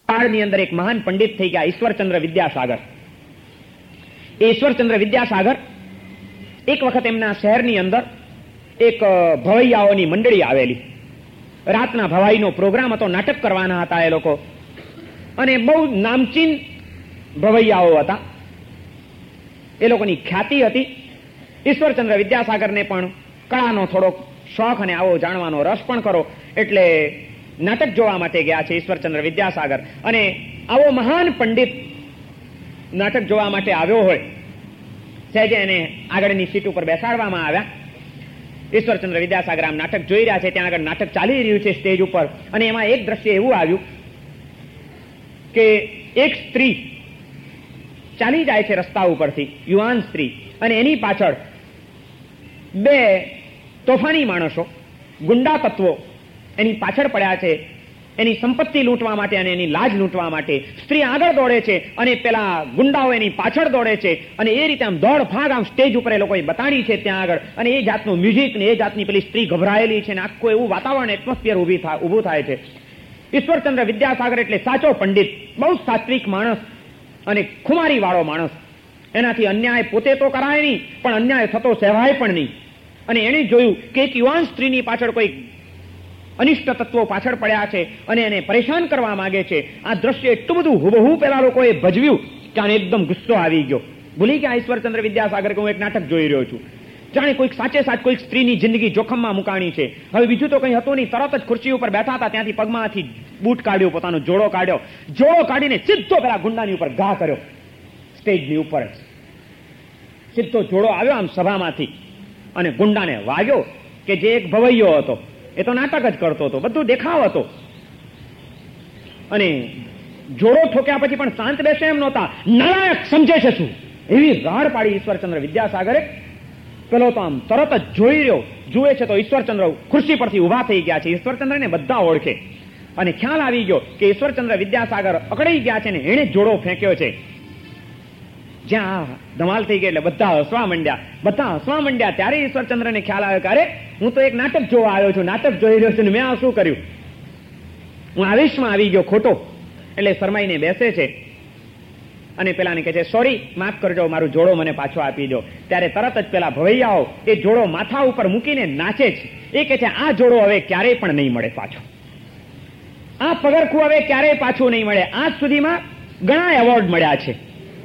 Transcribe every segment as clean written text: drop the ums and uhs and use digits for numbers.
કાળની અંદર એક મહાન પંડિત થઈ ગયા ઈશ્વરચંદ્ર વિદ્યાસાગર. એ ઈશ્વરચંદ્ર વિદ્યાસાગર એક વખત એમના શહેરની અંદર એક ભવૈયાઓની મંડળી આવેલી. રાતના ભવાઈનો પ્રોગ્રામ હતો, નાટક કરવાના હતા એ લોકો, અને બહુ નામચીન ભવૈયાઓ હતા. એ લોકોની ખ્યાતિ હતી. ઈશ્વરચંદ્ર વિદ્યાસાગરને પણ કળાનો થોડોક શોખ અને આવો જાણવાનો રસ પણ કરો એટલે નાટક જોવા માટે ગયા છે ઈશ્વરચંદ્ર વિદ્યાસાગર. અને આવો મહાન પંડિત નાટક જોવા માટે આવ્યો હોય, સહેજે એને આગળની સીટ ઉપર બેસાડવામાં આવ્યા. ઈશ્વરચંદ્ર વિદ્યાસાગર આમ નાટક જોઈ રહ્યા છે. ત્યાં આગળ નાટક ચાલી રહ્યું છે સ્ટેજ ઉપર, અને એમાં એક દ્રશ્ય એવું આવ્યું કે એક સ્ત્રી ચાલી જાય છે રસ્તા ઉપરથી, યુવાન સ્ત્રી, અને એની પાછળ બે તોફાની માણસો, ગુંડા તત્વો એની પાછળ પડ્યા છે, એની સંપત્તિ લૂંટવા માટે અને એની લાજ લૂંટવા માટે. સ્ત્રી આગળ દોડે છે અને પેલા ગુંડાઓ એની પાછળ દોડે છે, અને એ રીતે આમ દોડ ભાગ આમ સ્ટેજ ઉપર એ લોકોએ બતાડી છે ત્યાં આગળ. અને એ જાતનું મ્યુઝિક ને એ જાતની પેલી સ્ત્રી ગભરાયેલી છે ને આખું એવું વાતાવરણ, એટમોસ્ફિયર ઊભું થાય છે. ઈશ્વરચંદ્ર વિદ્યાસાગર એટલે સાચો પંડિત, બહુ સાત્વિક માણસ અને ખુમારી વાળો માણસ. એનાથી અન્યાય પોતે તો કરાય નહીં, પણ અન્યાય થતો સહેવાય પણ નહીં. અને એણે જોયું કે એક યુવાન સ્ત્રીની પાછળ કોઈ અનિષ્ટ તત્વો પાછળ પડ્યા છે અને એને પરેશાન કરવા માંગે છે. આ દ્રશ્ય એટલું બધું હુબહુ પેલા લોકોએ ભજવ્યું કે આને એકદમ ગુસ્સો આવી ગયો. ભૂલી ગયા ઈશ્વરચંદ્ર વિદ્યાસાગર કે હું એક નાટક જોઈ રહ્યો છું. જાણે કોઈક સાચે સાચ કોઈક સ્ત્રીની જિંદગી જોખમમાં મુકાણી છે. હવે બીજું તો કંઈ હતું નહીં. તરત જ ખુરશી ઉપર બેઠા હતા, ત્યાંથી પગમાંથી બૂટ કાઢ્યો, પોતાનો જોડો કાઢ્યો. જોડો કાઢીને સીધો પેલા ગુંડાની ઉપર ઘા કર્યો, સ્ટેજની ઉપર જ સીધો જોડો આવ્યો આમ સભામાંથી, અને ગુંડાને વાગ્યો કે જે એક ભવૈયો હતો. એ તો નાટક જ કરતો હતો, બધું દેખાવ હતો. અને જોડો ઠોક્યા પછી પણ શાંત બેસે એમ નહોતા. નાલાયક સમજે છે શું, એવી રાડ પાડી ઈશ્વરચંદ્ર વિદ્યાસાગરે. પેલો તો આમ તરત જ જોઈ રહ્યો, જુએ છે તો ઈશ્વરચંદ્ર ખુરશી પરથી ઉભા થઈ ગયા છે. ઈશ્વરચંદ્રને બધા ઓળખે, અને ખ્યાલ આવી ગયો કે ઈશ્વરચંદ્ર વિદ્યાસાગર અકળાઈ ગયા છે ને એણે જોડો ફેંક્યો છે. જ્યાં ધમાલ થઈ ગઈ એટલે બધા હસવા માંડ્યા. ત્યારે ઈશ્વરચંદ્રને ખ્યાલ આવ્યો કે અરે, હું તો એક નાટક જોવા આવ્યો છું, નાટક જોઈ રહ્યો છું, મેં આ શું કર્યું, હું આવેશમાં આવી ગયો ખોટો. એટલે શરમાઈને બેસે છે અને પેલાને કહે છે સોરી, માફ કરજો, મારું જોડો મને પાછો આપી દો. ત્યારે તરત જ પેલા ભવૈયાઓ એ જોડો માથા ઉપર મૂકીને નાચે છે. એ કહે છે આ જોડો હવે ક્યારેય પણ નહીં મળે પાછો, આ પગરખું હવે ક્યારેય પાછું નહીં મળે. આજ સુધીમાં ઘણા એવોર્ડ મળ્યા છે,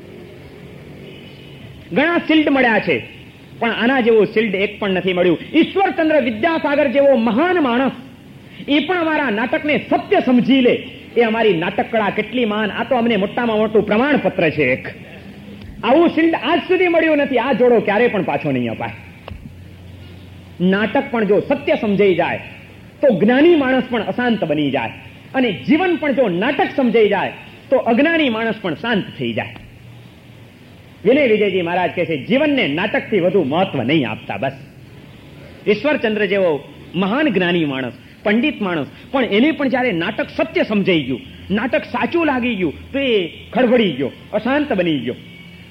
ઘણા શિલ્ડ મળ્યા છે, પણ આના જેવું શિલ્ડ એક પણ નથી મળ્યું. ઈશ્વરચંદ્ર વિદ્યાસાગર જેવો મહાન માણસ એ પણ અમારા નાટકને સત્ય સમજી લે, એ અમારી નાટક કળા કેટલી મહાન. આ તો અમને મોટામાં મોટું પ્રમાણપત્ર છે એક. આવું શિલ્ડ આજ સુધી મળ્યું નથી. આ જોડો ક્યારેય પણ પાછો નહીં અપાય. નાટક પણ જો સત્ય સમજાઈ જાય તો જ્ઞાની માણસ પણ અશાંત બની જાય, અને જીવન પણ જો નાટક સમજાઈ જાય તો અજ્ઞાની માણસ પણ શાંત થઈ જાય. વિનય વિજયજી મહારાજ કહે છે જીવનને નાટકથી વધુ મહત્વ નહીં આપતા. બસ ઈશ્વરચંદ્ર જેવો મહાન જ્ઞાની માણસ, પંડિત માણસ, પણ એને પણ જયારે નાટક સત્ય સમજાઈ ગયું, નાટક સાચું લાગી ગયું તો એ ખડબડી ગયો, અશાંત બની ગયો.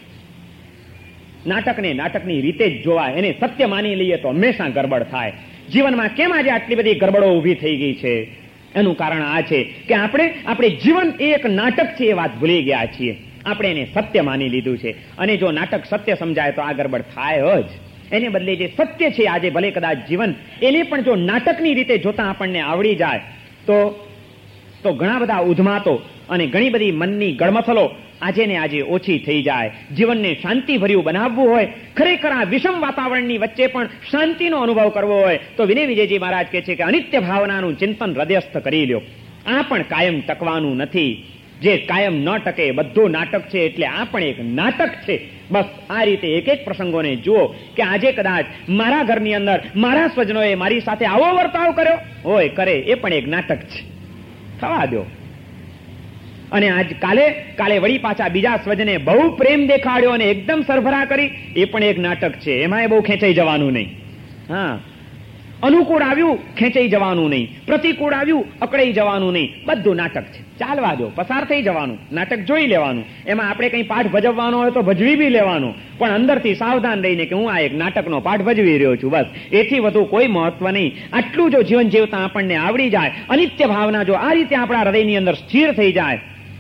નાટકને નાટકની રીતે જ જોવાય, એને સત્ય માની લઈએ તો હંમેશા ગરબડ થાય. જીવનમાં કેમ આજે આટલી બધી ગરબડો ઊભી થઈ ગઈ છે? એનું કારણ આ છે કે આપણે જીવન એ એક નાટક છે એ વાત ભૂલી ગયા છીએ. આપણે એને સત્ય માની લીધું છે, અને જો નાટક સત્ય સમજાય તો આ ગરબડ થાય જ. એને બદલે જે સત્ય છે આજે ભલે કદાચ જીવન, એને પણ જો નાટકની રીતે જોતા આપણને આવડી જાય તો ઘણા બધા ઉધમાતો અને ઘણી બધી મનની ગળમથલો આજે ને આજે ઓછી થઈ જાય. જીવનને શાંતિભર્યું બનાવવું હોય, ખરેખર આ વિષમ વાતાવરણની વચ્ચે પણ શાંતિનો અનુભવ કરવો હોય તો વિનય વિજયજી મહારાજ કહે છે કે અનિત્ય ભાવનાનું ચિંતન હૃદયસ્થ કરી લ્યો. આ પણ કાયમ ટકવાનું નથી. જે કાયમ ન ટકે બધું નાટક છે, એટલે આ પણ એક નાટક છે. બસ આ રીતે એક એક પ્રસંગોને જુઓ કે આજે કદાચ મારા ઘરની અંદર મારા સ્વજનોએ મારી સાથે આવો વર્તાવ કર્યો હોય, કરે, એ પણ એક નાટક છે, થવા દો. અને આજ કાલે વળી પાછા બીજા સ્વજને બહુ પ્રેમ દેખાડ્યો અને એકદમ સરભરા કરી, એ પણ એક નાટક છે. એમાં બહુ ખેંચાઈ જવાનું નહીં. હા, અનુકૂળ આવ્યું ખેંચાઈ જવાનું નહીં, પ્રતિકૂળ આવ્યું અકળાઈ જવાનું નહીં. બધું નાટક છે, ચાલવા દો, પસાર થઈ જવાનું, નાટક જોઈ લેવાનું. એમાં આપણે કંઈ પાઠ ભજવવાનો હોય તો ભજવી બી લેવાનો, પણ અંદરથી સાવધાન રહીને કે હું આ એક નાટકનો પાઠ ભજવી રહ્યો છું, બસ. એથી વધુ કોઈ મહત્વ નહીં. આટલું જો જીવન જીવતા આપણને આવડી જાય, અનિત્ય ભાવના જો આ રીતે આપણા હૃદયની અંદર સ્થિર થઈ જાય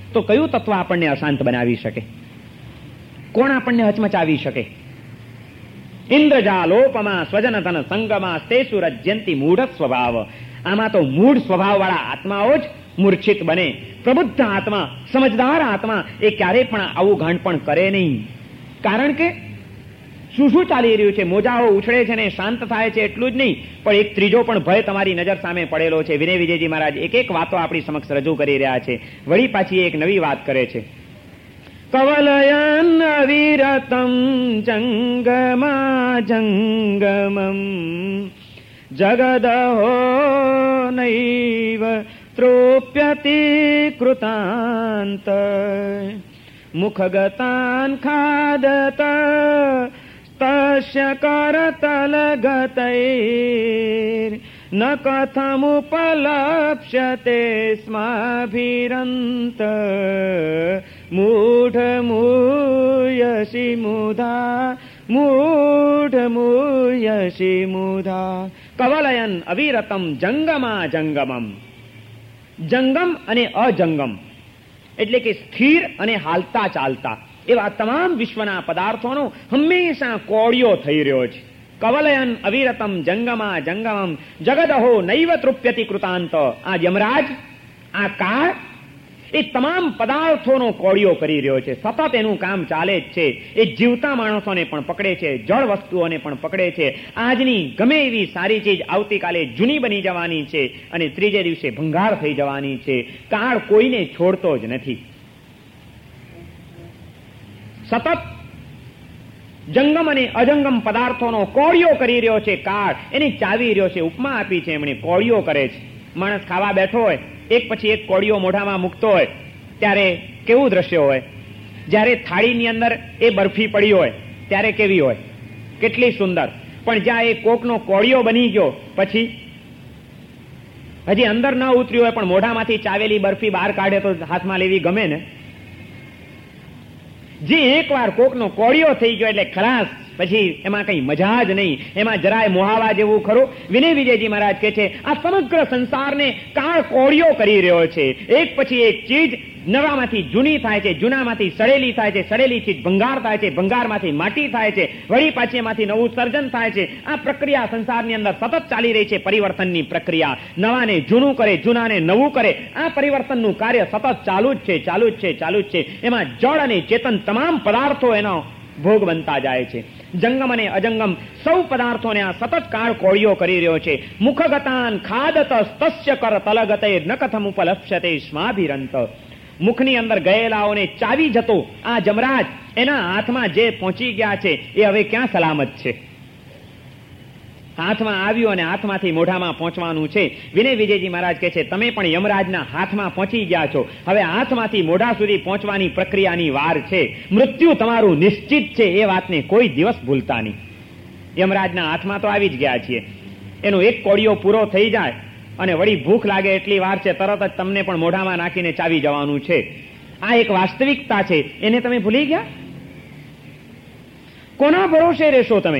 તો કયું તત્વ આપણને અશાંત બનાવી શકે? કોણ આપણને હચમચાવી શકે? ઇન્દ્રજાલોપમાં સ્વજનધન સંગમાં સ્તેષુ રજ્યંતી મૂઢ સ્વભાવ. આમાં તો મૂળ સ્વભાવવાળા આત્માઓ જ મૂર્છિત બને. પ્રબુદ્ધ આત્મા, સમજદાર આત્મા એ ક્યારેય પણ આવું ગાંઠ પણ કરે નહીં. કારણ કે શું શું ચાલી રહ્યું છે? મોજાઓ ઉછળે છે ને શાંત થાય છે એટલું જ નહીં, પણ એક ત્રીજો પણ ભય તમારી નજર સામે પડેલો છે. વિનય વિજયજી મહારાજ એક એક વાતો આપણી સમક્ષ રજૂ કરી રહ્યા છે. વળી પાછી એક નવી વાત કરે છે. કવલયન અવિરતમ જંગમા જંગમમ જગદહો નૈવ તૃપ્યતિ કૃતાંત મુખગતાન ખાદત તસ્ય કરતલગતૈર ન કથમુપલપ્સ્યતે સ્માભિરંત મૂઢમૂયસી મુધા કવલયન અવિરતમ જંગમા જંગમમ. જંગમ અને અજંગમ એટલે કે સ્થિર અને હાલતા ચાલતા એવા તમામ વિશ્વના પદાર્થોનો હંમેશા કોળિયો થઈ રહ્યો છે. કવલયન અવિરતમ જંગમા જંગમમ જગદહો નૈવ તૃપ્યતિ કૃતાંત. આ યમરાજ, આ કાળ એ તમામ પદાર્થોનો કોળિયો કરી રહ્યો છે. સતત એનું કામ ચાલે જ છે. એ જીવતા માણસોને પણ પકડે છે, જળ વસ્તુઓને પણ પકડે છે. આજની ગમે એવી સારી ચીજ આવતીકાલે જૂની બની જવાની છે અને ત્રીજે દિવસે ભંગાર થઈ જવાની છે. કાળ કોઈને છોડતો જ નથી. સતત જંગમ અને અજંગમ પદાર્થોનો કોળિયો કરી રહ્યો છે કાળ. એને ચાવી રહ્યો છે. ઉપમા આપી છે એમણે, કોળિયો કરે છે. માણસ ખાવા બેઠો હોય, એક પછી એક કોળિયો મોઢામાં મૂકતો હોય ત્યારે કેવું દ્રશ્ય હોય? જ્યારે થાળીની અંદર એ બરફી પડી હોય ત્યારે કેવી હોય? કેટલી સુંદર. પણ જ્યાં એ કોકનો કોળિયો બની ગયો પછી હજી અંદર ન ઉતર્યું હોય પણ મોઢામાંથી ચાવેલી બરફી બહાર કાઢે તો હાથમાં લેવી ગમે ને? જે એકવાર કોકનો કોળિયો થઈ ગયો એટલે ખલાસ, પછી એમાં કઈ મજા જ નહીં. એમાં જરાય મોહાવા જેવું ખરું? વિનય વિજયજી મહારાજ કહે છે આ સમગ્ર સંસારને કાળ કોળિયો કરી રહ્યો છે. એક પછી એક ચીજ નવામાંથી જૂની થાય છે, જૂનામાંથી સડેલી થાય છે, સડેલી ચીજ ભંગાર થાય છે, ભંગારમાંથી માટી થાય છે, વળી પાછી એમાંથી નવું સર્જન થાય છે. આ પ્રક્રિયા સંસારની અંદર સતત ચાલી રહી છે. પરિવર્તનની પ્રક્રિયા. નવાને જૂનું કરે, જૂનાને નવું કરે. આ પરિવર્તનનું કાર્ય સતત ચાલુ જ છે, ચાલુ જ છે, ચાલુ જ છે. એમાં જળ અને ચેતન તમામ પદાર્થો એનો ભોગ બનતા જાય છે. જંગમ અને અજંગમ સૌ પદાર્થોને આ સતત કાળ કોળિયો કરી રહ્યો છે. મુખગતાન ખાદત તસ્ય કર તલગતે ન કથમ ઉપલપ્સ્યતે સ્માભિરંત. મુખની અંદર ગયેલાઓને ચાવી જતો આ જમરાજ, એના હાથમાં જે પહોંચી ગયા છે એ હવે ક્યાં સલામત છે? હાથમાં આવ્યું અને હાથમાંથી મોઢામાં પહોંચવાનું છે. વિનય વિજયજી મહારાજ કહે છે તમે પણ યમરાજના હાથમાં પહોંચી ગયા છો. હવે હાથમાંથી મોઢા સુધી પહોંચવાની પ્રક્રિયાની વાર છે. મૃત્યુ તમારું નિશ્ચિત છે, એ વાતને કોઈ દિવસ ભૂલતા નહીં. યમરાજના હાથમાં તો આવી જ ગયા છીએ. એનો એક કોળિયો પૂરો થઈ જાય અને વળી ભૂખ લાગે એટલી વાર છે, તરત જ તમને પણ મોઢામાં નાખીને ચાવી જવાનું છે. આ એક વાસ્તવિકતા છે, એને તમે ભૂલી ગયા? કોના ભરોસે રહેશો તમે?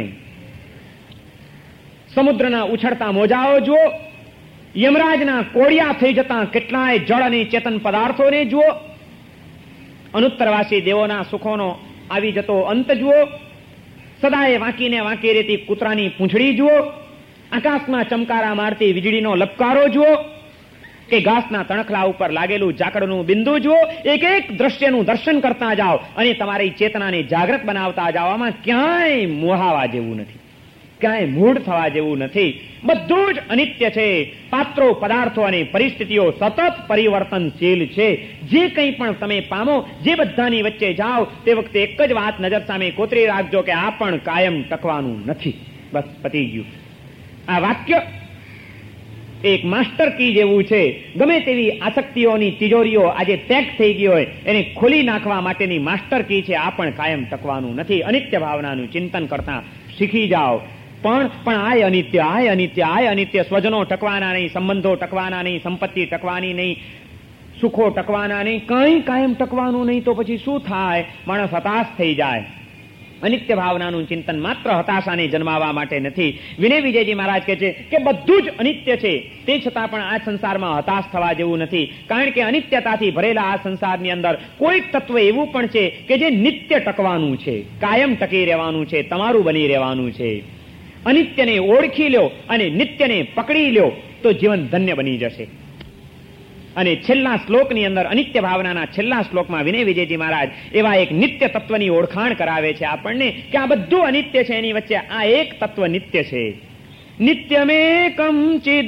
સમુદ્રના ઉછળતા મોજાઓ જુઓ, યમરાજના કોળિયા થઈ જતા કેટલાય જળ અને ચેતન પદાર્થોને જુઓ, અનુત્તરવાસી દેવોના સુખોનો આવી જતો અંત જુઓ, સદાય વાંકીને વાંકી રહેતી કૂતરાની પૂંછડી જુઓ, આકાશમાં ચમકારા મારતી વીજળીનો લપકારો જુઓ, કે ઘાસના તણખલા ઉપર લાગેલું ઝાકળનું બિંદુ જુઓ. એક એક દ્રશ્યનું દર્શન કરતા જાઓ અને તમારી ચેતનાને જાગૃત બનાવતા જાઓ. આમાં ક્યાંય મોહાવા જેવું નથી, ક્યાંય મૂળ થવા જેવું નથી. બધું જ અનિત્ય છે. પાત્રો, પદાર્થો અને પરિસ્થિતિઓ સતત પરિવર્તનશીલ છે. જે કંઈ પણ તમે પામો, જે બધાની વચ્ચે જાઓ, તે વખતે એક જ વાત નજર સામે કોતરી રાખજો કે આ પણ કાયમ ટકવાનું નથી. બસ પતી ગયું. આ વાક્ય એક માસ્ટર કી જેવું છે. ગમે તેવી આસક્તિઓની તિજોરીઓ આજે પેક થઈ ગઈ હોય એને ખોલી નાખવા માટેની માસ્ટર કી છે. આ પણ કાયમ ટકવાનું નથી. અનિત્ય ભાવનાનું ચિંતન કરતા શીખી જાઓ. પણ આય અનિત્ય, આય અનિત્ય, આય અનિત્ય. સ્વજનો ટકવાના નહીં, સંબંધો ટકવાના નહીં, સંપત્તિ ટકવાની નહીં, સુખો ટકવાના નહીં, કંઈ કાયમ ટકવાનું નહીં. તો પછી શું થાય? માણસ હતાશ થઈ જાય. અનિત્ય ભાવનાનું ચિંતન માત્ર હતાશાને જન્માવવા માટે નથી. વિનય વિજયજી મહારાજ કહે છે કે બધું જ અનિત્ય છે, તે છતાં પણ આ સંસારમાં હતાશ થવા જેવું નથી. કારણ કે અનિત્યતાથી ભરેલા આ સંસારની અંદર કોઈક તત્વ એવું પણ છે કે જે નિત્ય ટકવાનું છે, કાયમ ટકી રહેવાનું છે, તમારું બની રહેવાનું છે. અનિત્યને ઓળખી લ્યો અને નિત્યને પકડી લ્યો તો જીવન ધન્ય બની જશે. અને છેલ્લા શ્લોકની અંદર, અનિત્ય ભાવનાના છેલ્લા શ્લોકમાં વિનય વિજયજી મહારાજ એવા એક નિત્ય તત્વની ઓળખાણ કરાવે છે આપણને કે આ બધું અનિત્ય છે, એની વચ્ચે આ એક તત્વ નિત્ય છે. નિત્યમેકં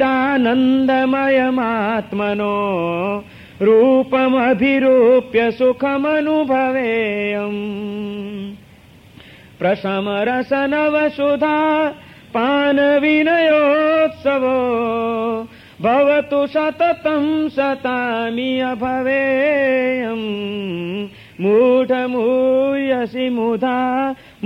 ચિદાનંદમયમાત્મનો રૂપમભિરૂપ્ય સુખમનુભવેયમ પ્રશમરસનવસુધા પાન વિનયોત્સવો ભવતુ સતતં સતામિય ભવેયમ મૂઢમૂયસી મુધા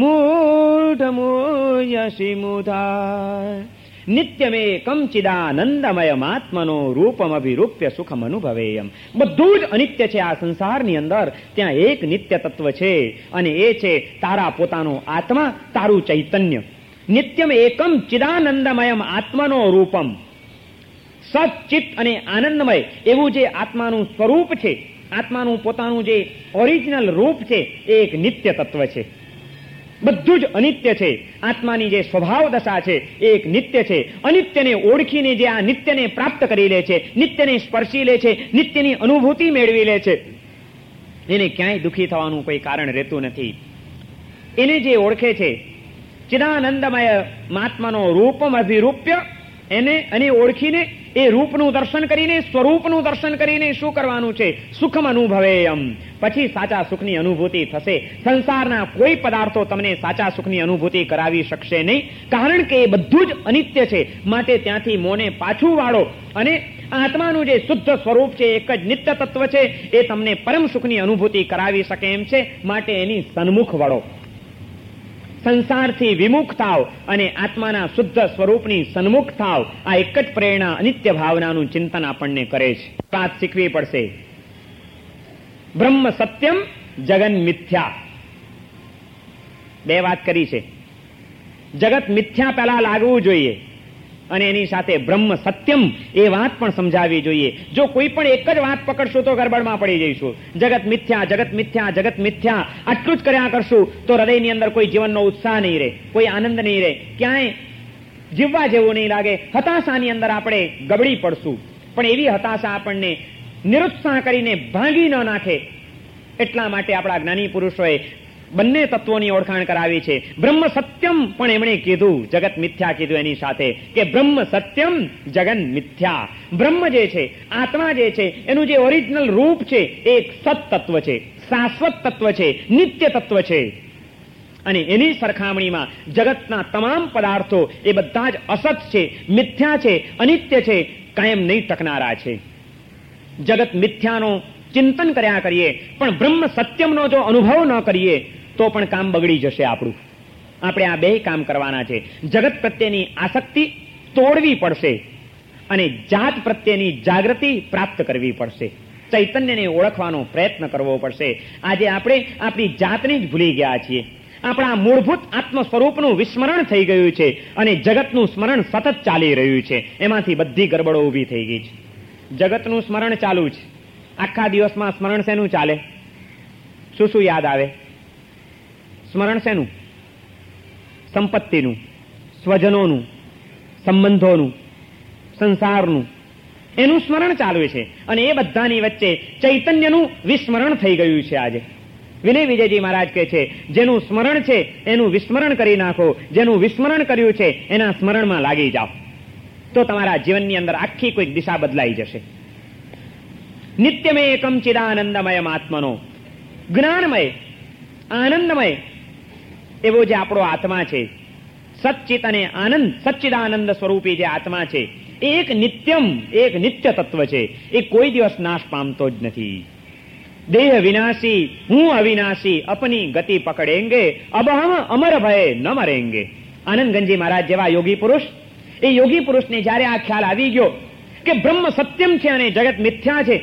મૂઢમૂયસી મુધા નિત્યમેકં ચિદાનંદમયમાત્મનો રૂપમભિરૂપ્ય સુખમનુભવેયમ. બધું જ અનિત્ય છે આ સંસારની અંદર, ત્યાં એક નિત્ય તત્વ છે અને એ છે તારા પોતાનો આત્મા, તારું ચૈતન્ય. નિત્યમ એકમ ચિદાનંદમયમ આત્મનો રૂપમ. સચિત અને આનંદમય એવું જે આત્માનું સ્વરૂપ છે, આત્માનું પોતાનું જે ઓરિજિનલ રૂપ છે, એ એક નિત્ય તત્વ છે. બધું જ અનિત્ય છે. આત્માની જે સ્વભાવ દશા છે એ એક નિત્ય છે. અનિત્યને ઓળખીને જે આ નિત્યને પ્રાપ્ત કરી લે છે, નિત્યને સ્પર્શી લે છે, નિત્યની અનુભૂતિ મેળવી લે છે, એને ક્યાંય દુઃખી થવાનું કોઈ કારણ રહેતું નથી. એને જે ઓળખે છે ચિદાનંદમય આત્માનો રૂપમ અભિરૂપ્ય, એને અને ઓળખીને એ રૂપનું દર્શન કરીને, સ્વરૂપનું દર્શન કરીને શું કરવાનું છે? સુખમ અનુભવેયમ. પછી સાચા સુખની અનુભૂતિ થશે. સંસારના કોઈ પદાર્થો તમને સાચા સુખની અનુભૂતિ કરાવી શકશે નહીં, કારણ કે એ બધું જ અનિત્ય છે. માટે ત્યાંથી મોને પાછું વાળો અને આત્માનું જે શુદ્ધ સ્વરૂપ છે, એક જ નિત્ય તત્વ છે, એ તમને પરમ સુખની અનુભૂતિ કરાવી શકે એમ છે. માટે એની સન્મુખ વળો, સંસારથી વિમુખ થાવ અને આત્માના શુદ્ધ સ્વરૂપની સન્મુખ થાવ. આ એક જ પ્રેરણા અનિત્ય ભાવનાનું ચિંતન આપણને કરે છે. વાત શીખવી પડશે. બ્રહ્મ સત્યમ જગન મિથ્યા, બે વાત કરી છે. જગત મિથ્યા પહેલા લાગવું જોઈએ અને એની સાથે બ્રહ્મ સત્યમ એ વાત પણ સમજાવવી જોઈએ. જો કોઈ પણ એક જ વાત પકડશું તો ગરબડમાં પડી જઈશું. જગત મિથ્યા, જગત મિથ્યા, જગત મિથ્યા આટલું જ કર્યા કરશું તો હૃદયની અંદર કોઈ જીવનનો ઉત્સાહ નહીં રહે, કોઈ આનંદ નહીં રહે, ક્યાંય જીવવા જેવું નહીં લાગે. હતાશાની અંદર આપણે ગબડી પડશું. પણ એવી હતાશા આપણને નિરુત્સાહ કરીને ભાંગી ન નાખે, એટલા માટે આપણા જ્ઞાની પુરુષોએ બંને તત્વોની ઓળખાણ કરાવી છે. બ્રહ્મ સત્યમ પણ એમણે કીધું, જગત મિથ્યા કીધું એની સાથે, કે બ્રહ્મ સત્યમ જગન મિથ્યા. બ્રહ્મ જે છે, આત્મા જે છે, એનું જે ઓરિજિનલ રૂપ છે એ એક સત તત્વ છે, શાશ્વત તત્વ છે, નિત્ય તત્વ છે. અને એની સરખામણીમાં જગતના તમામ પદાર્થો એ બધા જ અસત છે, મિથ્યા છે, અનિત્ય છે, કાયમ નહીં ટકનારા છે. જગત મિથ્યાનો ચિંતન કર્યા કરીએ પણ બ્રહ્મ સત્યમનો જો અનુભવ ન કરીએ તો પણ કામ બગડી જશે આપણું. આપણે આ બે કામ કરવાના છે. જગત પ્રત્યેની આસક્તિ તોડવી પડશે અને જાત પ્રત્યેની જાગૃતિ પ્રાપ્ત કરવી પડશે. ચૈતન્યને ઓળખવાનો પ્રયત્ન કરવો પડશે. આજે આપણે આપણી જાતને જ ભૂલી ગયા છીએ. આપણા મૂળભૂત આત્મ સ્વરૂપનું વિસ્મરણ થઈ ગયું છે અને જગતનું સ્મરણ સતત ચાલી રહ્યું છે. એમાંથી બધી ગરબડો ઊભી થઈ ગઈ છે. જગતનું સ્મરણ ચાલુ છે. આખા દિવસમાં સ્મરણ શેનું ચાલે? શું શું યાદ આવે? સ્મરણ શેનું? સંપત્તિનું, સ્વજનોનું, સંબંધોનું, સંસારનું, એનું સ્મરણ ચાલુ છે. અને એ બધાની વચ્ચે ચૈતન્યનું વિસ્મરણ થઈ ગયું છે. આજે વિનય વિજયજી મહારાજ કહે છે, જેનું સ્મરણ છે એનું વિસ્મરણ કરી નાખો, જેનું વિસ્મરણ કર્યું છે એના સ્મરણમાં લાગી જાઓ, તો તમારા જીવનની અંદર આખી કોઈક દિશા બદલાઈ જશે. નિત્યમે એકમ ચિદાનંદમય આત્મનો, જ્ઞાનમય, આનંદમય એવો જે આપણો આત્મા છે, સચ્ચિત અને આનંદ, સચ્ચિદાનંદ સ્વરૂપી જે આત્મા છે, એ એક નિત્યમ, એક નિત્ય તત્વ છે. એ કોઈ દિવસ નાશ પામતો જ નથી. દેહ વિનાશી, હું અવિનાશી, અપની ગતિ પકડેંગે, અબ હમ અમર ભય ન મરેંગે. આનંદગંજી મહારાજ જેવા યોગી પુરુષ, એ યોગી પુરુષને જયારે આ ખ્યાલ આવી ગયો કે બ્રહ્મ સત્યમ છે અને જગત મિથ્યા છે,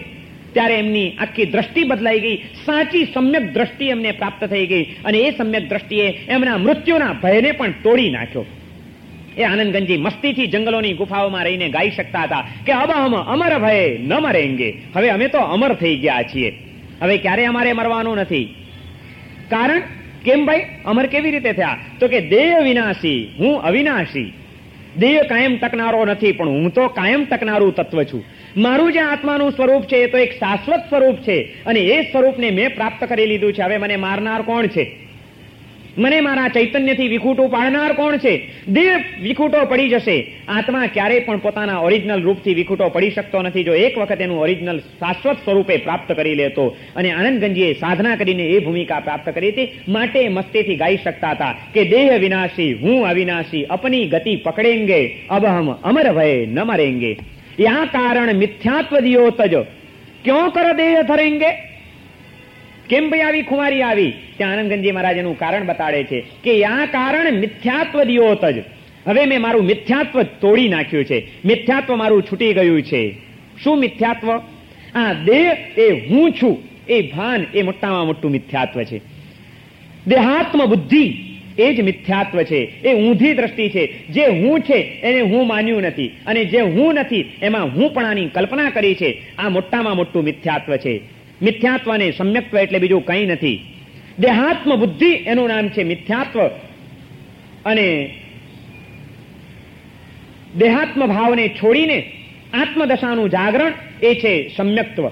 ત્યારે એમની આખી દ્રષ્ટિ બદલાઈ ગઈ, સાચી સમ્યક દ્રષ્ટિ એમને પ્રાપ્ત થઈ ગઈ, અને એ સમ્યક દ્રષ્ટિએ એમના મૃત્યુના ભયને પણ તોડી નાખ્યો. એ આનંદગંજી મસ્તીથી જંગલોની ગુફાઓમાં રહીને ગાઈ શકતા હતા કે અબ હમ અમર ભય ન મરેંગે, હવે અમે તો અમર થઈ ગયા છીએ, હવે ક્યારે અમારે મરવાનું નથી. કારણ કેમ ભાઈ? અમર કેવી રીતે થયા? તો કે દેહ વિનાશી, હું અવિનાશી. દેહ કાયમ ટકનારો નથી, પણ હું તો કાયમ ટકનારું તત્વ છું. મારું જે આત્માનું સ્વરૂપ છે એ તો એક શાશ્વત સ્વરૂપ છે, અને એ સ્વરૂપને મેં પ્રાપ્ત કરી લીધું છે. હવે મને મારનાર કોણ છે? મને મારા ચૈતન્યથી વિખૂટું પાડનાર કોણ છે? દેહ વિખૂટો પડી જશે, આત્મા ક્યારેય પણ પોતાના ઓરિજિનલ રૂપથી વિખૂટો પડી શકતો નથી, જો એક વખત એનું ઓરિજિનલ શાશ્વત સ્વરૂપે પ્રાપ્ત કરી લેતો. અને આનંદગંજીએ સાધના કરીને એ ભૂમિકા પ્રાપ્ત કરી હતી, માટે મસ્તીથી ગાઈ શકતા હતા કે દેહ વિનાશી, હું અવિનાશી, અપની ગતિ પકડેંગે, અબ હમ અમર ભય ન મરેંગે. યા કારણ મિથ્યાત્વ દિયો તજ, ક્યો કર દેહ ધરેંગે. કેમ ભાઈ આવી ખુમારી આવી? ત્યાં આનંદગંજી મહારાજ એનું કારણ બતાડે છે કે યા કારણ મિથ્યાત્વ દિયો તજ, હવે મેં મારું મિથ્યાત્વ તોડી નાખ્યું છે, મિથ્યાત્વ મારું છૂટી ગયું છે. શું મિથ્યાત્વ? આ દેહ એ હું છું એ ભાન, એ મોટામાં મોટું મિથ્યાત્વ છે. દેહાત્મ બુદ્ધિ એ જ મિથ્યાત્વ છે, એ ઊંધી દ્રષ્ટિ છે. જે હું છે એને હું માન્યું નથી, અને જે હું નથી એમાં હુંપણાની કલ્પના કરી છે. આ મોટામાં મોટું મિથ્યાત્વ છે. મિથ્યાત્વ અને સમ્યક્ત્વ એટલે બીજું કંઈ નથી. દેહાત્મ બુદ્ધિ એનું નામ છે મિથ્યાત્વ, અને દેહાત્મ ભાવને છોડીને આત્મદશાનું જાગરણ એ છે સમ્યક્ત્વ.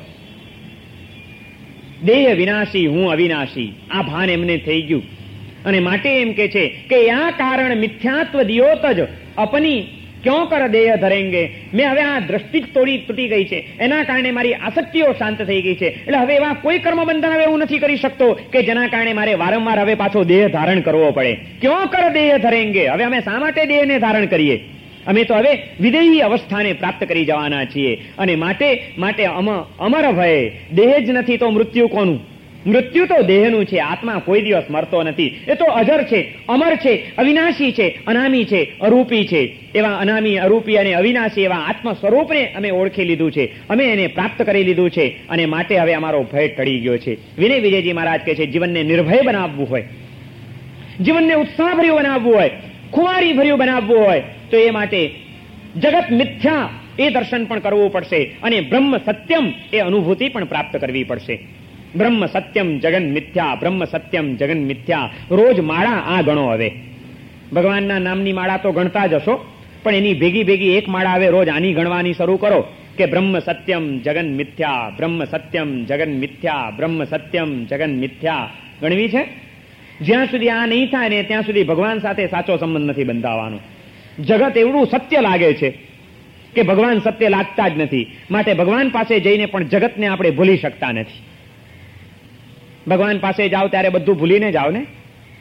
દેહ વિનાશી, હું અવિનાશી, આ ભાન એમને થઈ ગયું. અને માટે એમ કે છે કે યા કારણ મિથ્યાત્વ દિયોત જ અપની ક્યો કર દેહ ધરેંગે. મેં હવે આ દ્રષ્ટિ જ તૂટી ગઈ છે, એના કારણે મારી આસક્તિઓ શાંત થઈ ગઈ છે. એટલે હવે એવા કોઈ કર્મ બંધન હવે હું નથી કરી શકતો કે જેના કારણે મારે વારંવાર હવે પાછો દેહ ધારણ કરવો પડે. ક્યો કર દેહ ધરેંગે. હવે અમે શા માટે દેહને ધારણ કરીએ? અમે તો હવે વિદેહી અવસ્થાને પ્રાપ્ત કરી જવાના છીએ. અને માટે અમર ભય, દેહ જ નથી તો મૃત્યુ કોનું? મૃત્યુ તો દેહનું છે. આત્મા કોઈ દિવસ મરતો નથી, એ તો અજર છે, અમર છે, અવિનાશી છે, અનામી છે, અરૂપી છે. એવા અનામી, અરૂપી અને અવિનાશી એવા આત્મ સ્વરૂપને અમે ઓળખી લીધું છે, અમે એને પ્રાપ્ત કરી લીધું છે, અને માટે હવે અમારો ભય ટળી ગયો છે. વિનય વિજયજી મહારાજ કહે છે, જીવનને નિર્ભય બનાવવું હોય, જીવનને ઉત્સાહભર્યું બનાવવું હોય, ખુમારી ભર્યું બનાવવું હોય, તો એ માટે જગત મિથ્યા એ દર્શન પણ કરવું પડશે, અને બ્રહ્મ સત્યમ એ અનુભૂતિ પણ પ્રાપ્ત કરવી પડશે. બ્રહ્મ સત્યમ જગન મિથ્યા, બ્રહ્મ સત્યમ જગન મિથ્યા. રોજ માળા આ ગણો. હવે ભગવાનના નામની માળા તો ગણતા જ હશો, પણ એની ભેગી એક માળા હવે રોજ આની ગણવાની શરૂ કરો કે બ્રહ્મ સત્યમ જગન મિથ્યા, બ્રહ્મ સત્યમ જગન મિથ્યા, બ્રહ્મ સત્યમ જગન મિથ્યા ગણવી છે. જ્યાં સુધી આ નહીં થાય ને ત્યાં સુધી ભગવાન સાથે સાચો સંબંધ નથી બંધાવાનો. જગત એવડું સત્ય લાગે છે કે ભગવાન સત્ય લાગતા જ નથી. માટે ભગવાન પાસે જઈને પણ જગતને આપણે ભૂલી શકતા નથી. ભગવાન પાસે જાઓ ત્યારે બધું ભૂલીને જાઓ ને.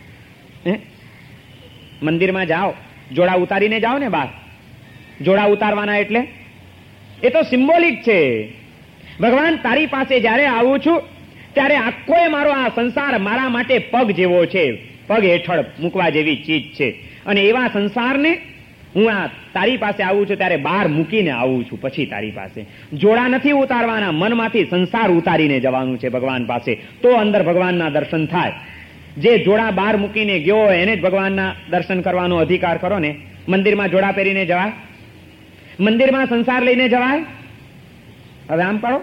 મંદિરમાં જાઓ, જોડા ઉતારીને જાઓ ને બહાર. જોડા ઉતારવાના એટલે એ તો સિમ્બોલિક છે. ભગવાન તારી પાસે જ્યારે આવું છું ત્યારે આખો મારો આ સંસાર મારા માટે પગ જેવો છે, પગ હેઠળ મૂકવા જેવી ચીજ છે. અને એવા સંસારને હું આ તારી પાસે આવું છું ત્યારે બહાર મૂકીને આવું છું. પછી તારી પાસે જોડા નથી ઉતારવાના, મનમાંથી સંસાર ઉતારીને જવાનું છે ભગવાન પાસે, તો અંદર ભગવાનના દર્શન થાય. જે જોડા બહાર મૂકીને ગયો હોય એને જ ભગવાનના દર્શન કરવાનો અધિકાર કરો ને. મંદિરમાં જોડા પહેરીને જવાય? મંદિરમાં સંસાર લઈને જવાય? હવે આમ પાડો.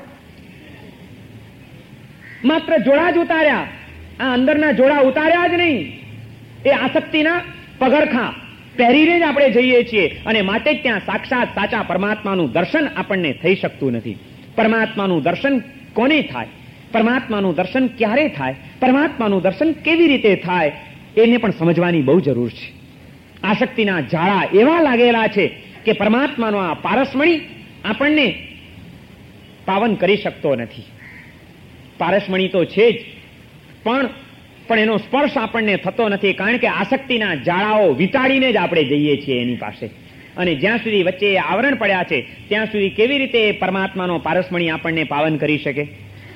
માત્ર જોડા જ ઉતાર્યા, આ અંદરના જોડા ઉતાર્યા જ નહીં. એ આસક્તિના પગરખા પહેરીને જ આપણે જઈએ છીએ, અને માટે જ ત્યાં સાક્ષાત સાચા પરમાત્માનું દર્શન આપણને થઈ શકતું નથી. પરમાત્માનું દર્શન કોને થાય? પરમાત્માનું દર્શન ક્યારે થાય? પરમાત્માનું દર્શન કેવી રીતે થાય? એને પણ સમજવાની બહુ જરૂર છે. આસક્તિના જાળા એવા લાગેલા છે કે પરમાત્માનો આ પારસમણી આપણને પાવન કરી શકતો નથી. પારસમણી તો છે જ, પણ એનો સ્પર્શ આપણને થતો નથી, કારણ કે આસક્તિના જાળાઓ વિટાડીને જ આપણે જઈએ છીએ એની પાસે. અને જ્યાં સુધી વચ્ચે આવરણ પડ્યા છે ત્યાં સુધી કેવી રીતે પરમાત્માનો પારસમણી આપણને પાવન કરી શકે?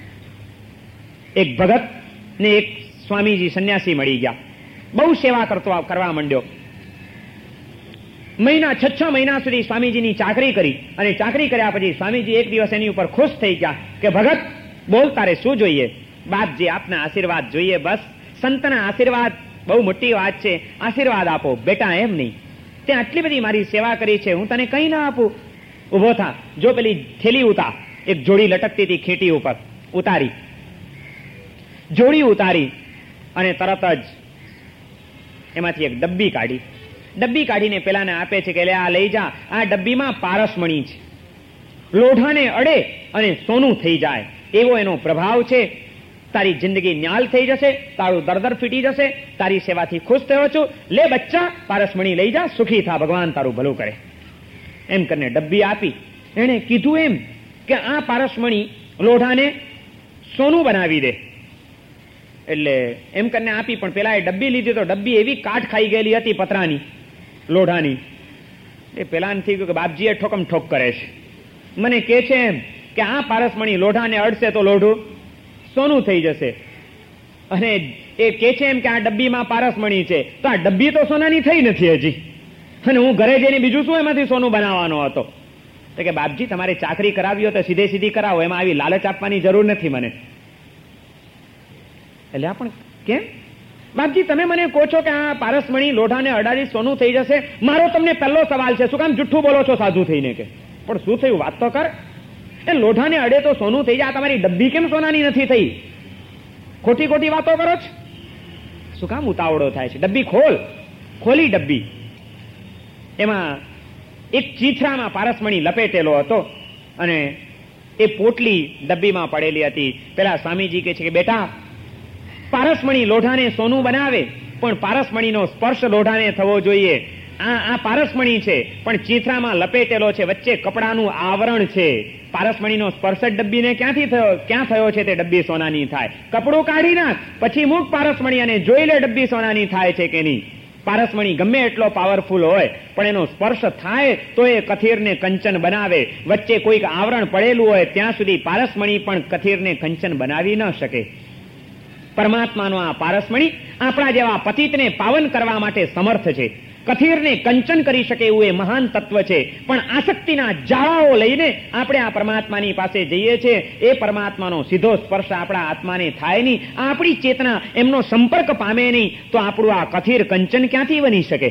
એક ભગત ને એક સ્વામીજી સંન્યાસી મળી ગયા, બહુ સેવા કરવા માંડ્યો. મહિના 6 મહિના સુધી સ્વામીજીની ચાકરી કરી અને ચાકરી કર્યા પછી સ્વામીજી એક દિવસ એની ઉપર ખુશ થઈ ગયા કે ભગત બોલ, તારે શું જોઈએ? બાપજી, આપના આશીર્વાદ જોઈએ. બસ, સંતના આશીર્વાદ બહુ મોટી વાત છે, આશીર્વાદ આપો. બેટા, એમ નહીં, તે આટલી બધી મારી સેવા કરી છે, હું તને કંઈ ના આપું? ઉભો થા, જો પેલી થેલી ઉતાર. એક જોડી લટકતી હતી ખેટી ઉપર, ઉતારી, જોડી ઉતારી અને તરત જ એમાંથી એક ડબ્બી કાઢી. ડબ્બી કાઢીને પેલાને આપે છે કે લે, આ લઈ જા, આ ડબ્બીમાં પારસમણી છે, લોઢાને અડે અને સોનું થઈ જાય એવો એનો પ્રભાવ છે. તારી જિંદગી ન્યાલ થઈ જશે, તારું દરદર ફીટી જશે, તારી સેવાથી ખુશ થયો છું, લે બચ્ચા, પારસમણી લઈ જા, સુખી થા, ભગવાન તારું ભલું કરે. એમ કરીને ડબ્બી આપી. એણે કીધું એમ કે આ પારસમણી લોઢાને સોનું બનાવી દે. એટલે એમ કરીને આપી, પણ પેલા એ ડબ્બી લીધી તો ડબ્બી એવી કાટ ખાઈ ગયેલી હતી પતરાની, લોઢાની. એ પેલાને થઈ ગયું કે બાપજી એ ઠોકમ ઠોક કરે છે, મને કે છે એમ કે આ પારસમણી લોઢાને અડશે તો લોઢું સોનું થઈ જશે, અને એ કે છે એમ કે આ ડબ્બીમાં પારસમણી છે, તો આ ડબ્બી તો સોનાની થઈ નથી હજી, અને હું ઘરે જઈને બીજું શું એમાંથી સોનું બનાવવાનો હતો? તો કે બાપજી, તમારે ચાકરી કરાવી હોય તો સીધે સીધી કરાવો, એમાં આવી લાલચ આપવાની જરૂર નથી મને. એટલે આ પણ કેમ બાપજી, તમે મને કહો છો કે આ પારસમણી લોઢાને અડાડી સોનું થઈ જશે? મારો તમને પહેલો સવાલ છે, શું કામ જુઠ્ઠું બોલો છો સાધુ થઈને? કે પણ શું થયું, વાત તો કર. એ લોઢાને અડે તો સોનું થઈ જાય, તમારી ડબ્બી કેમ સોનાની નથી થઈ? ખોટી ખોટી વાતો કરો છો, શું કામ ઉતાવળો થાય છે? ડબ્બી ખોલ. ખોલી ડબ્બી. એમાં એક ચીથરામાં પારસમણી લપેટેલો હતો અને એ પોટલી ડબ્બીમાં પડેલી હતી. પેલા સ્વામીજી કહે છે કે બેટા, પારસમણી લોઢાને સોનું બનાવે, પણ પારસમણીનો સ્પર્શ લોઢાને થવો જોઈએ. આ પારસમણી છે પણ ચીથરામાં લપેટેલો છે, વચ્ચે કપડાનું આવરણ છે. પારસમણીનો સ્પર્શ જ ડબ્બીને ક્યાં થયો છે તે ડબ્બી સોનાની થાય? કપડું કાઢી નાખ, પછી મૂક પારસમણી અને જોઈ લે ડબ્બી સોનાની થાય છે કે નહીં. પારસમણી ગમે એટલો પાવરફુલ હોય, પણ એનો સ્પર્શ થાય તો એ કથીરને કંચન બનાવે. વચ્ચે કોઈક આવરણ પડેલું હોય ત્યાં સુધી પારસમણી પણ કથીરને કંચન બનાવી ન શકે. પરમાત્માનો આ પારસમણી આપણા જેવા પતિતને પાવન કરવા માટે સમર્થ છે. કથીરને કંચન કરી શકે એવું એ મહાન તત્વ છે. પણ આસક્તિના જાળાઓ લઈને આપણે આ પરમાત્માની પાસે જઈએ છીએ, એ પરમાત્માનો સીધો સ્પર્શ આપણા આત્માને થાય નહીં, આપણી ચેતના એમનો સંપર્ક પામે નહીં, તો આપણું આ કથીર કંચન ક્યાંથી બની શકે?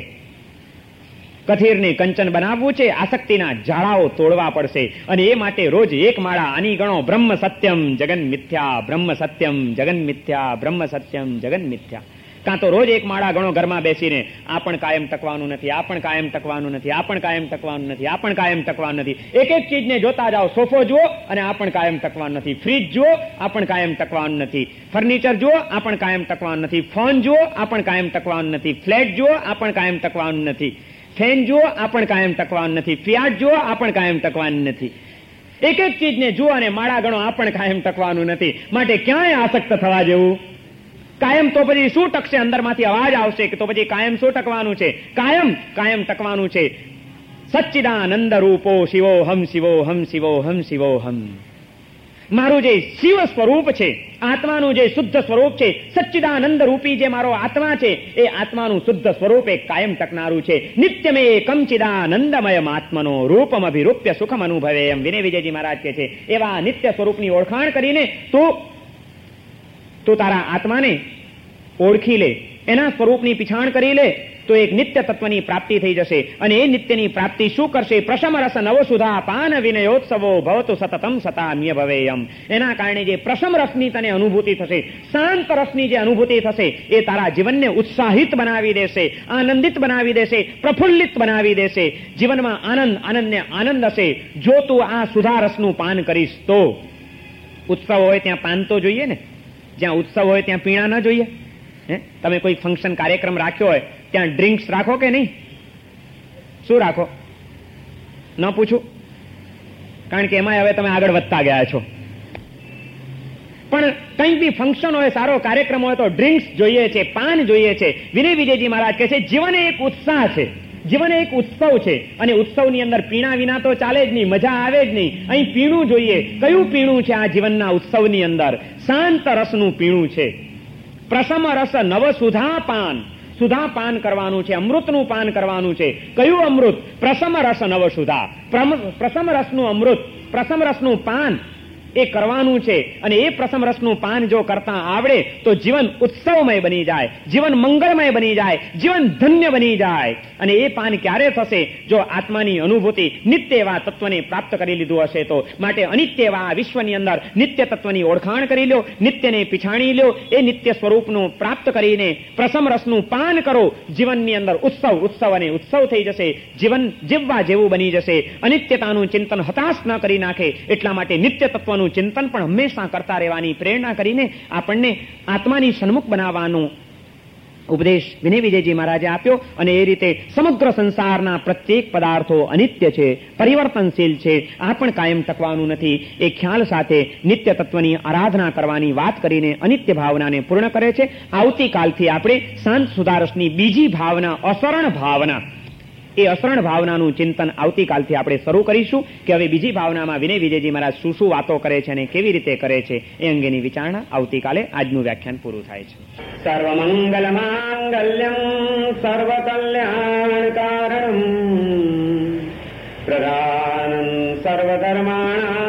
કથીરને કંચન બનાવવું છે, આસક્તિના જાળાઓ તોડવા પડશે. અને એ માટે રોજ એક માળા આની ગણો, બ્રહ્મ સત્યમ જગન મિથ્યા, બ્રહ્મ સત્યમ જગન મિથ્યા, બ્રહ્મ સત્યમ જગન મિથ્યા. કાં તો રોજ એક માળા ગણો ઘરમાં બેસીને, આ પણ કાયમ ટકવાનું નથી, આ પણ કાયમ ટકવાનું નથી, આ પણ કાયમ ટકવાનું નથી, આ પણ કાયમ ટકવાનું નથી. એક એક ચીજને જોતા જાઓ. સોફો જુઓ અને આ પણ કાયમ ટકવાનું નથી, ફ્રીજ જુઓ, આ પણ કાયમ ટકવાનું નથી, ફર્નિચર જુઓ, આ પણ કાયમ ટકવાનું નથી, ફોન જુઓ, આ પણ કાયમ ટકવાનું નથી, ફ્લેટ જુઓ, આ પણ કાયમ ટકવાનું નથી, ફેન જુઓ, આ પણ કાયમ ટકવાનું નથી, ફિયાટ જુઓ, આ પણ કાયમ ટકવાનું નથી. એક એક ચીજને જુઓ અને માળા ગણો, આ પણ કાયમ ટકવાનું નથી. માટે ક્યાંય આસક્ત થવા જેવું કાયમ તો પછી શું ટકશે? અંદરમાંથી અવાજ આવશે કે તો પછી કાયમ શું ટકવાનું છે? કાયમ ટકવાનું છે. સચ્ચિદાનંદ રૂપો શિવોહમ શિવોહમ શિવોહમ શિવોહમ. મારું જે શિવ સ્વરૂપ છે, આત્માનું જે શુદ્ધ સ્વરૂપ છે, સચ્ચિદાનંદ રૂપી જે મારો આત્મા છે, એ આત્માનું શુદ્ધ સ્વરૂપ એ કાયમ ટકનારું છે. નિત્યમે કંચિદાનંદમયમ આત્મનો રૂપમ અભિરૂપ્ય સુખમ અનુભવે. એમ વિનય વિજયજી મહારાજ કહે છે. એવા નિત્ય સ્વરૂપની ઓળખાણ કરીને તું તારા આત્માને ઓળખી લે, એના સ્વરૂપની પીછાણ કરી લે, તો એક નિત્ય તત્વની પ્રાપ્તિ થઈ જશે. અને એ નિત્યની પ્રાપ્તિ શું કરશે? પ્રશમ રસ નવસુધા પાન વિનયોત્સવો ભવતુ સતતમ સતામ્ય ભવેયમ. એના કારણે જે પ્રશમ રસની તને અનુભૂતિ થશે, શાંત રસની જે અનુભૂતિ થશે, એ તારા જીવનને ઉત્સાહિત બનાવી દેશે, આનંદિત બનાવી દેશે, પ્રફુલ્લિત બનાવી દેશે. જીવનમાં આનંદને આનંદ હશે જો તું આ સુધા રસનું પાન કરીશ તો. ઉત્સવ હોય ત્યાં પાન તો જોઈએ ને, જ્યાં ઉત્સવ હોય ત્યાં પીણા ન જોઈએ? તમે કોઈ ફંક્શન કાર્યક્રમ રાખ્યો હોય ત્યાં ડ્રિંક્સ રાખો કે નહીં? શું રાખો? ન પૂછું, કારણ કે એમાં હવે તમે આગળ વધતા ગયા છો. પણ કંઈક બી ફંક્શન હોય, સારો કાર્યક્રમ હોય તો ડ્રિંક્સ જોઈએ છે, પાન જોઈએ છે. વિનય વિજયજી મહારાજ કહે છે જીવન એક ઉત્સાહ છે, જીવન એક ઉત્સવ છે, અને ઉત્સવની અંદર પીણા વિના તો ચાલે જ નહીં, મજા આવે જ નહીં. અહીં પીણું જોઈએ. કયું પીણું છે આ જીવનના ઉત્સવની અંદર? શાંત રસનું પીણું છે. પ્રસમ રસ નવ સુધા પાન. સુધા પાન કરવાનું છે, અમૃતનું પાન કરવાનું છે. કયું અમૃત? પ્રસમ રસ નવ સુધા. પ્રસમ રસનું અમૃત, પ્રસમ રસનું પાન એ કરવાનું છે. અને એ પ્રસમ રસનું પાન જો કરતા આવડે તો જીવન ઉત્સવમય બની જાય, જીવન મંગળમય બની જાય, જીવન ધન્ય બની જાય. અને એ પાન ક્યારે થશે? જો આત્માની અનુભૂતિ નિત્ય એવા તત્વને પ્રાપ્ત કરી લીધું હશે તો. માટે અનિત્ય એવા વિશ્વની અંદર નિત્ય તત્વની ઓળખાણ કરી લો, નિત્યને પીછાણી લો, એ નિત્ય સ્વરૂપનું પ્રાપ્ત કરીને પ્રસમ રસનું પાન કરો. જીવનની અંદર ઉત્સવ અને ઉત્સવ થઈ જશે. જીવન જીવવા જેવું બની જશે. અનિત્યતાનું ચિંતન હતાશ ન કરી નાખે એટલા માટે નિત્ય તત્વનું ચિંતન પણ હંમેશા કરતા રહેવાની પ્રેરણા કરીને આપણને આત્માની સન્મુખ બનાવવાનું ઉપદેશ વિનય વિજયજી મહારાજે આપ્યો. અને એ રીતે સમગ્ર સંસારના પ્રત્યેક પદાર્થો અનિત્ય છે, પરિવર્તનશીલ છે, આ પણ કાયમ ટકવાનું નથી. એ ખ્યાલ સાથે નિત્ય તત્વની આરાધના કરવાની વાત કરીને અનિત્ય ભાવનાને પૂર્ણ કરે છે. આવતીકાલથી આપણે શાંત સુધારસની બીજી ભાવના, અસરણ ભાવના, એ અસરણ ભાવનાનું ચિંતન આવતીકાલથી આપણે શરૂ કરીશું કે હવે બીજી ભાવનામાં વિનય વિજયજી મહારાજ શું શું વાતો કરે છે અને કેવી રીતે કરે છે એ અંગેની વિચારણા આવતીકાલે આજનું વ્યાખ્યાન પૂરું થાય છે. સર્વમંગલ માંગલ્યમ સર્વકલ્યાણકારણમ પ્રધાનમ સર્વધર્માણામ